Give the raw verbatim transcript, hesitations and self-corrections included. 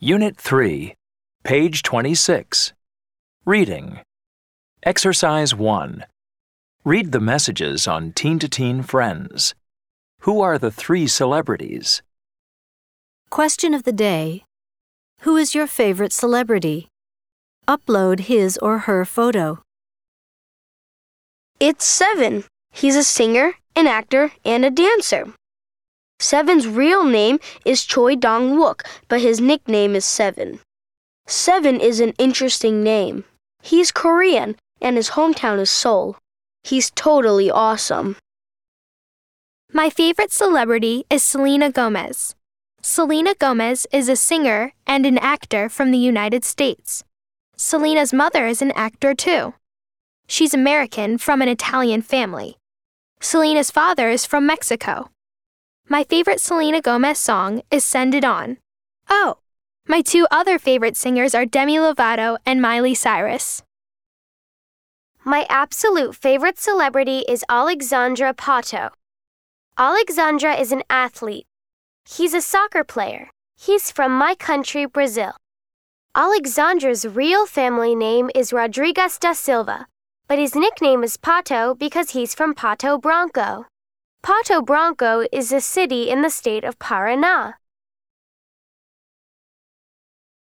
Unit three, page twenty-six. Reading. Exercise one. Read the messages on Teen to Teen Friends. Who are the three celebrities? Question of the day. Who is your favorite celebrity? Upload his or her photo. It's Seven. He's a singer, an actor, and a dancer. Seven's real name is Choi Dong-wook, but his nickname is Seven. Seven is an interesting name. He's Korean, and his hometown is Seoul. He's totally awesome. My favorite celebrity is Selena Gomez. Selena Gomez is a singer and an actor from the United States. Selena's mother is an actor too. She's American from an Italian family. Selena's father is from Mexico. My favorite Selena Gomez song is Send It On. Oh, my two other favorite singers are Demi Lovato and Miley Cyrus. My absolute favorite celebrity is Alexandre Pato. Alexandre is an athlete. He's a soccer player. He's from my country, Brazil. Alexandre's real family name is Rodrigues da Silva, but his nickname is Pato because he's from Pato Branco. Pato Branco is a city in the state of Paraná.